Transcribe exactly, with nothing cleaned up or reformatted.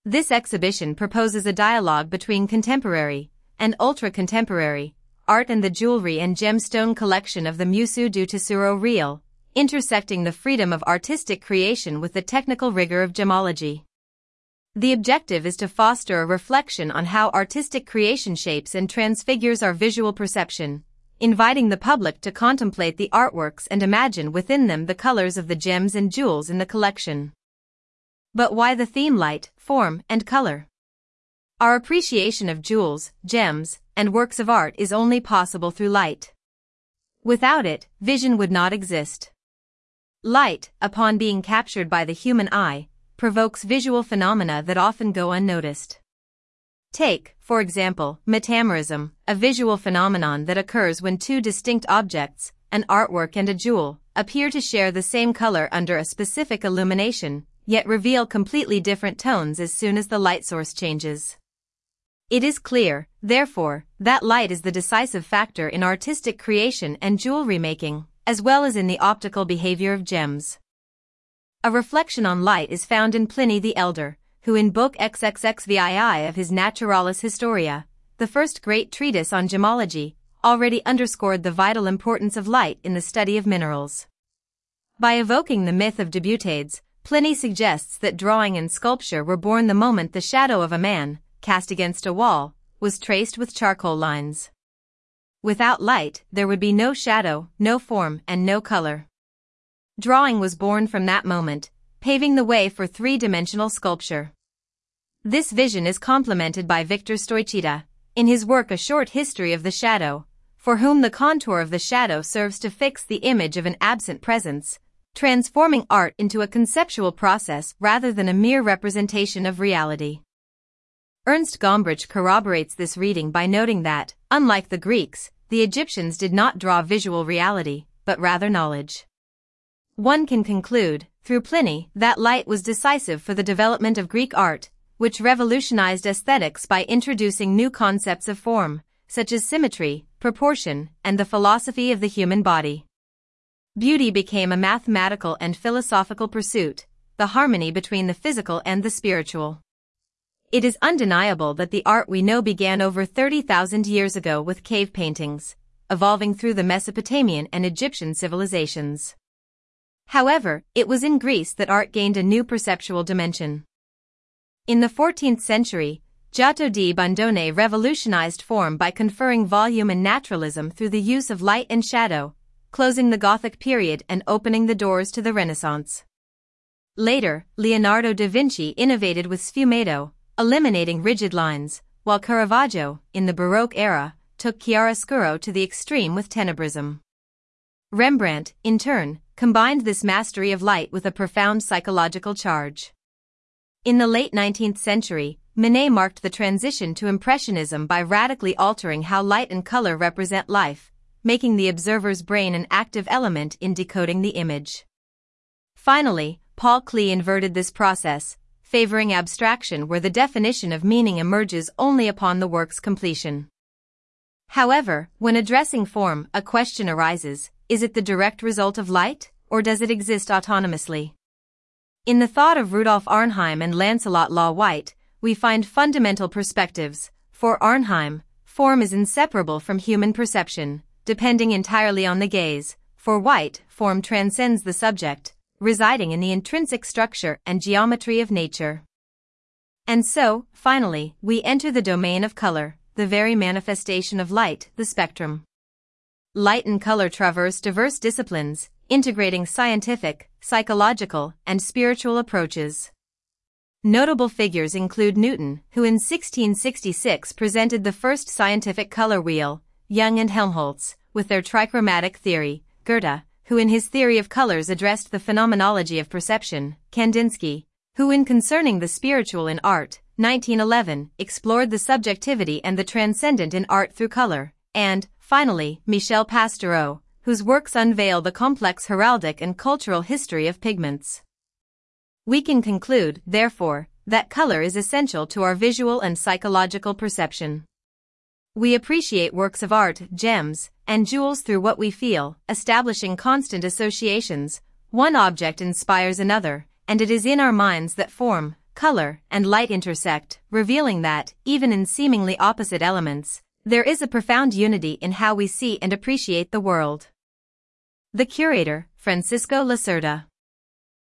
This exhibition proposes a dialogue between contemporary and ultra-contemporary art and the jewelry and gemstone collection of the Museo do Tesoro Real, intersecting the freedom of artistic creation with the technical rigor of gemology. The objective is to foster a reflection on how artistic creation shapes and transfigures our visual perception, inviting the public to contemplate the artworks and imagine within them the colors of the gems and jewels in the collection. But why the theme light, form, and color? Our appreciation of jewels, gems, and works of art is only possible through light. Without it, vision would not exist. Light, upon being captured by the human eye, provokes visual phenomena that often go unnoticed. Take, for example, metamerism, a visual phenomenon that occurs when two distinct objects, an artwork and a jewel, appear to share the same color under a specific illumination, yet reveal completely different tones as soon as the light source changes. It is clear, therefore, that light is the decisive factor in artistic creation and jewelry making, as well as in the optical behavior of gems. A reflection on light is found in Pliny the Elder, who in Book sixty-six of his Naturalis Historia, the first great treatise on gemology, already underscored the vital importance of light in the study of minerals. By evoking the myth of Debutades, Pliny suggests that drawing and sculpture were born the moment the shadow of a man, cast against a wall, was traced with charcoal lines. Without light, there would be no shadow, no form, and no color. Drawing was born from that moment, paving the way for three-dimensional sculpture. This vision is complemented by Victor Stoichida, in his work A Short History of the Shadow, for whom the contour of the shadow serves to fix the image of an absent presence, transforming art into a conceptual process rather than a mere representation of reality. Ernst Gombrich corroborates this reading by noting that, unlike the Greeks, the Egyptians did not draw visual reality, but rather knowledge. One can conclude, through Pliny, that light was decisive for the development of Greek art, which revolutionized aesthetics by introducing new concepts of form, such as symmetry, proportion, and the philosophy of the human body. Beauty became a mathematical and philosophical pursuit, the harmony between the physical and the spiritual. It is undeniable that the art we know began over thirty thousand years ago with cave paintings, evolving through the Mesopotamian and Egyptian civilizations. However, it was in Greece that art gained a new perceptual dimension. In the fourteenth century, Giotto di Bondone revolutionized form by conferring volume and naturalism through the use of light and shadow, closing the Gothic period and opening the doors to the Renaissance. Later, Leonardo da Vinci innovated with sfumato, eliminating rigid lines, while Caravaggio, in the Baroque era, took chiaroscuro to the extreme with tenebrism. Rembrandt, in turn, combined this mastery of light with a profound psychological charge. In the late nineteenth century, Manet marked the transition to Impressionism by radically altering how light and color represent life, making the observer's brain an active element in decoding the image. Finally, Paul Klee inverted this process, favoring abstraction where the definition of meaning emerges only upon the work's completion. However, when addressing form, a question arises: is it the direct result of light, or does it exist autonomously? In the thought of Rudolf Arnheim and Lancelot Law White, we find fundamental perspectives. For Arnheim, form is inseparable from human perception, depending entirely on the gaze. For White, form transcends the subject, residing in the intrinsic structure and geometry of nature. And so, finally, we enter the domain of color, the very manifestation of light, the spectrum. Light and color traverse diverse disciplines, integrating scientific, psychological, and spiritual approaches. Notable figures include Newton, who in sixteen sixty-six presented the first scientific color wheel, Young and Helmholtz, with their trichromatic theory, Goethe, who in his theory of colors addressed the phenomenology of perception, Kandinsky, who in Concerning the Spiritual in Art, nineteen eleven, explored the subjectivity and the transcendent in art through color, and, finally, Michel Pastoureau, whose works unveil the complex heraldic and cultural history of pigments. We can conclude, therefore, that color is essential to our visual and psychological perception. We appreciate works of art, gems, and jewels through what we feel, establishing constant associations. One object inspires another, and it is in our minds that form, color, and light intersect, revealing that, even in seemingly opposite elements, there is a profound unity in how we see and appreciate the world. The curator, Francisco Lacerda.